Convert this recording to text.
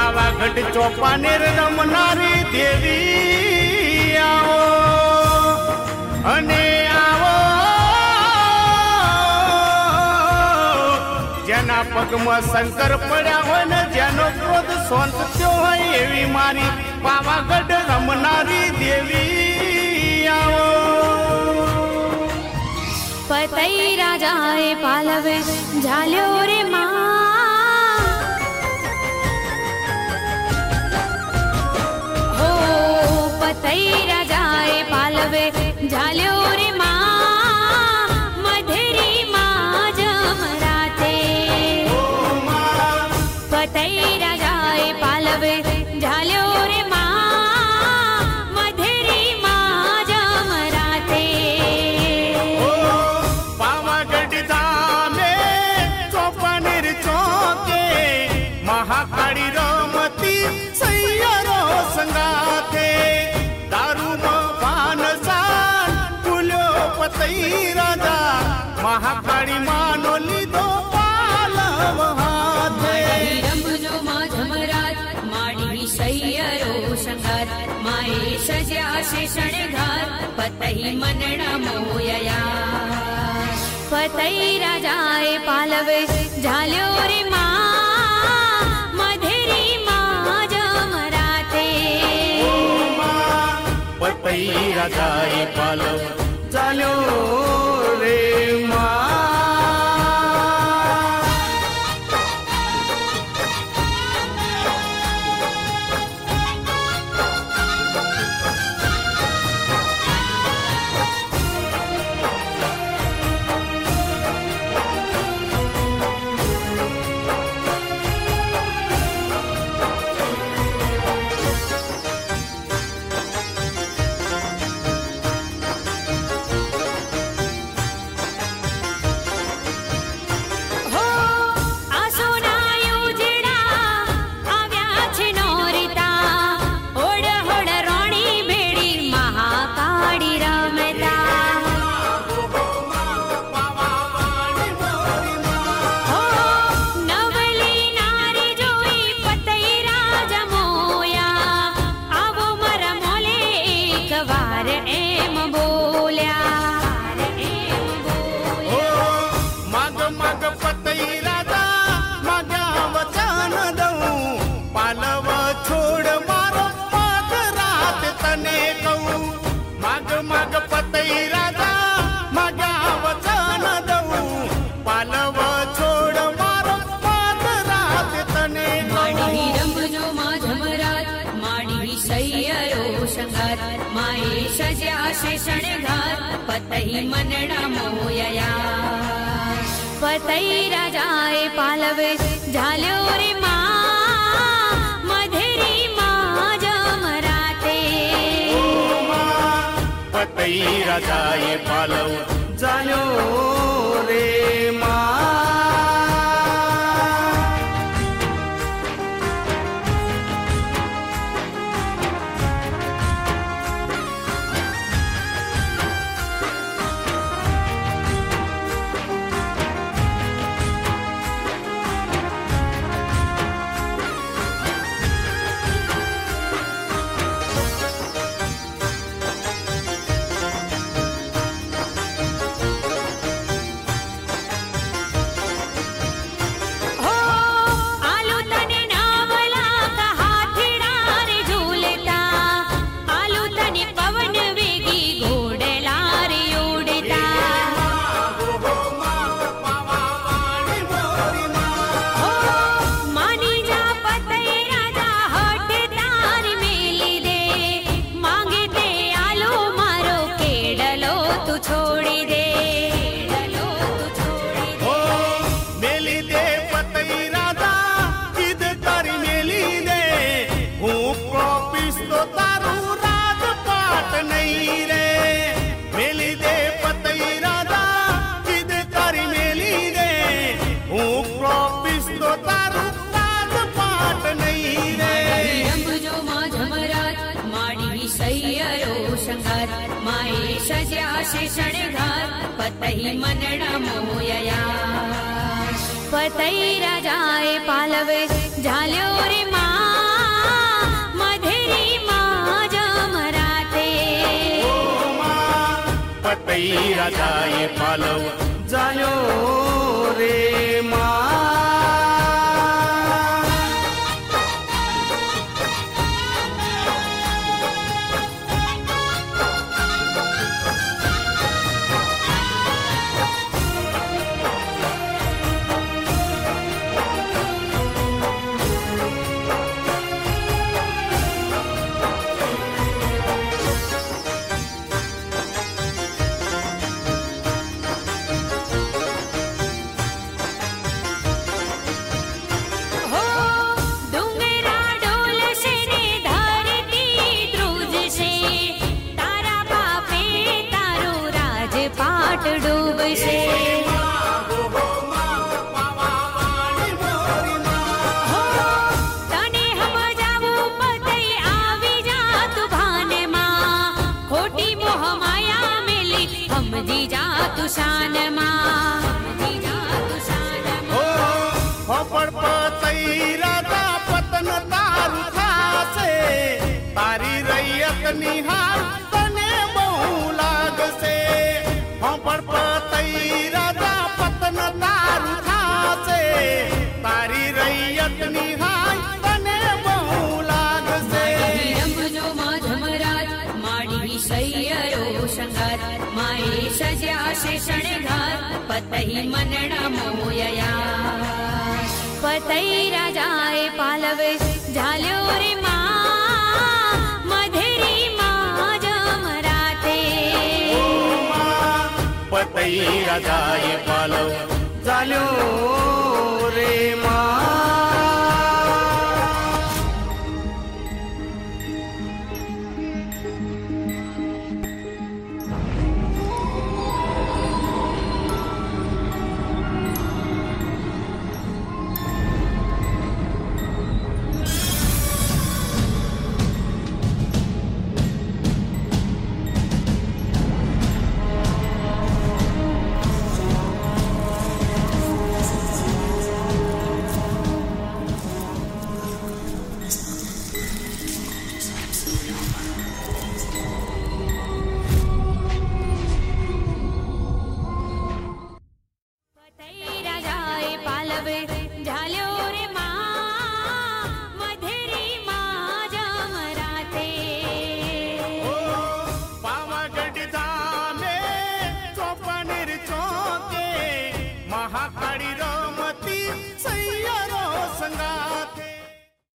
पावागढ़ चौपानेर रमनारी देवी आओ अने आओ जेना पगमां शंकर पड्या होय ने जेनो क्रोध शांत थयो होय एवी मारी पावागढ़ रमनारी देवी आओ। पतई राजाए पालवे झाल्यो रे मां हो पतई राजाए पालवे झाल्यो रे मां मधेरी मां जमराते पतई राजाए पालवे झाल्यो रे मां महाकाली रमती सैयरो संगाथे दारू पानसान फूल्यो पतई राजा महाकाली मानो लीधो पालव हाथे रंभजो मां झमराज माड़ी सैयरो संगार माए सज्या से शणगार पतई मनड़ा मोयया पतई राजाए पालवे झाल्यो रे मां पतई राजाए पालव झाल्यो रे मां। माए सज्या से शणगार पतई मनड़ा मोयया पतई राजाए पालवे झाल्यो रे मां मधेरी मां जमराते पतई राजाए पालव झाल्यो रे मां। माए सज्या से शणगार पतई मनड़ा मोयया पतई राजाए पालवे झाल्यो रे मां पतई राजाए पालव जायो रे मा डूबशे तने हम जाऊ पतई आवी जात भाने मां खोटी मोह माया मिली हम जी जातु शान मां पर पतई राजा पतन तारू थासे तारी रैयत निहार तने बहु लागसे पर पतई राजा पतन तारू थासे तारी रैयत निहार तने बहु लागसे रमजो माधमराज माड़ी सैयरो शंगार माए सज्या से शणगार पतई मनड़ा मोयया पतई राजाए पालवे झाल्यो रे मां मधेरी मां जमराते पतई राजाए पालव झाल्यो रे मां